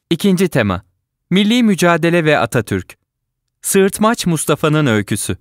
İkinci tema: Milli Mücadele ve Atatürk. Sığırtmaç Mustafa'nın öyküsü.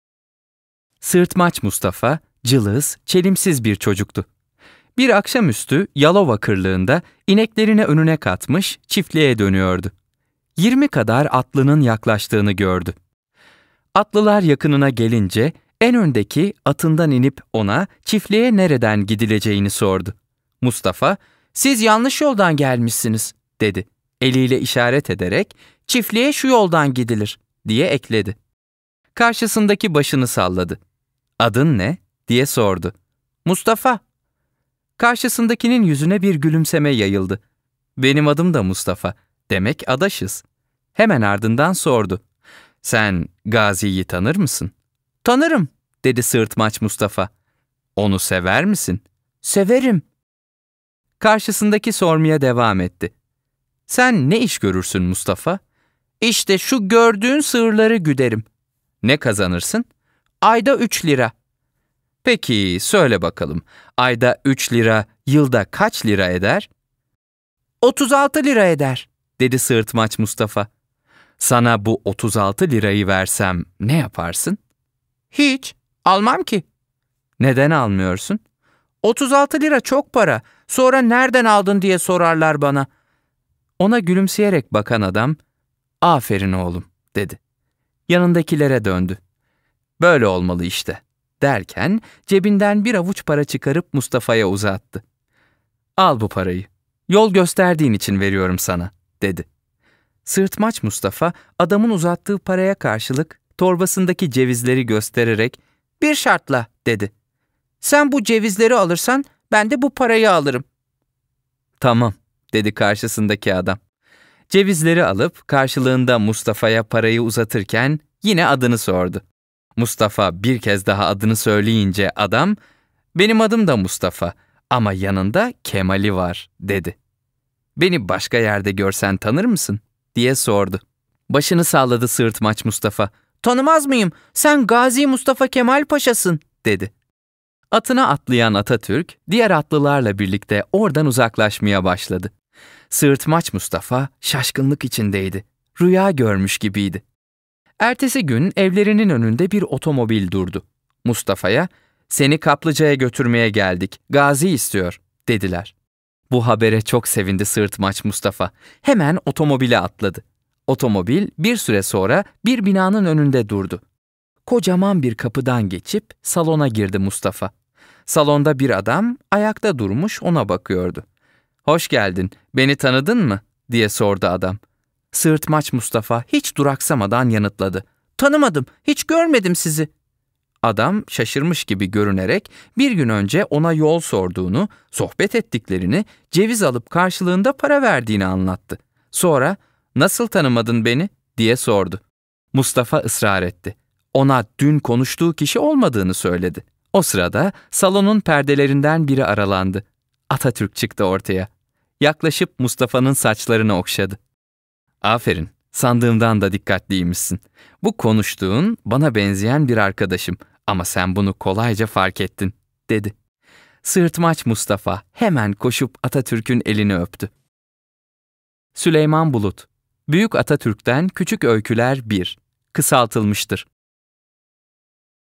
Sığırtmaç Mustafa, cılız, çelimsiz bir çocuktu. Bir akşamüstü Yalova kırlığında ineklerini önüne katmış çiftliğe dönüyordu. 20 kadar atlının yaklaştığını gördü. Atlılar yakınına gelince en öndeki atından inip ona çiftliğe nereden gidileceğini sordu. Mustafa, "Siz yanlış yoldan gelmişsiniz," dedi. Eliyle işaret ederek "Çiftliğe şu yoldan gidilir," diye ekledi. Karşısındaki başını salladı. "Adın ne?" diye sordu. "Mustafa." Karşısındakinin yüzüne bir gülümseme yayıldı. "Benim adım da Mustafa. Demek adaşız." Hemen ardından sordu. "Sen Gazi'yi tanır mısın?" "Tanırım," dedi Sığırtmaç Mustafa. "Onu sever misin?" "Severim." Karşısındaki sormaya devam etti. "Sen ne iş görürsün Mustafa?" "İşte şu gördüğün sığırları güderim." "Ne kazanırsın?" "Ayda 3 lira." "Peki söyle bakalım, ayda 3 lira yılda kaç lira eder?" "36 lira eder," dedi Sığırtmaç Mustafa. "Sana bu 36 lirayı versem ne yaparsın?" "Hiç, almam ki." "Neden almıyorsun?" "36 lira çok para. Sonra nereden aldın diye sorarlar bana." Ona gülümseyerek bakan adam, "Aferin oğlum," dedi. Yanındakilere döndü. "Böyle olmalı işte," derken cebinden bir avuç para çıkarıp Mustafa'ya uzattı. "Al bu parayı. Yol gösterdiğin için veriyorum sana," dedi. Sırtmaç Mustafa adamın uzattığı paraya karşılık torbasındaki cevizleri göstererek "Bir şartla," dedi. "Sen bu cevizleri alırsan ben de bu parayı alırım." "Tamam," dedi karşısındaki adam. Cevizleri alıp karşılığında Mustafa'ya parayı uzatırken yine adını sordu. Mustafa bir kez daha adını söyleyince adam, "Benim adım da Mustafa ama yanında Kemal'i var," dedi. "Beni başka yerde görsen tanır mısın?" diye sordu. Başını salladı Sığırtmaç Mustafa. "Tanımaz mıyım? Sen Gazi Mustafa Kemal Paşa'sın," dedi. Atına atlayan Atatürk, diğer atlılarla birlikte oradan uzaklaşmaya başladı. Sığırtmaç Mustafa şaşkınlık içindeydi. Rüya görmüş gibiydi. Ertesi gün evlerinin önünde bir otomobil durdu. Mustafa'ya, "Seni kaplıcaya götürmeye geldik, Gazi istiyor," dediler. Bu habere çok sevindi Sığırtmaç Mustafa. Hemen otomobile atladı. Otomobil bir süre sonra bir binanın önünde durdu. Kocaman bir kapıdan geçip salona girdi Mustafa. Salonda bir adam ayakta durmuş ona bakıyordu. "Hoş geldin, beni tanıdın mı?" diye sordu adam. Sığırtmaç Mustafa hiç duraksamadan yanıtladı. "Tanımadım, hiç görmedim sizi." Adam şaşırmış gibi görünerek bir gün önce ona yol sorduğunu, sohbet ettiklerini, ceviz alıp karşılığında para verdiğini anlattı. Sonra, "Nasıl tanımadın beni?" diye sordu. Mustafa ısrar etti. Ona dün konuştuğu kişi olmadığını söyledi. O sırada salonun perdelerinden biri aralandı. Atatürk çıktı ortaya. Yaklaşıp Mustafa'nın saçlarını okşadı. "Aferin, sandığımdan da dikkatliymişsin. Bu konuştuğun bana benzeyen bir arkadaşım ama sen bunu kolayca fark ettin," dedi. Sığırtmaç Mustafa hemen koşup Atatürk'ün elini öptü. Süleyman Bulut, Büyük Atatürk'ten Küçük Öyküler 1, kısaltılmıştır.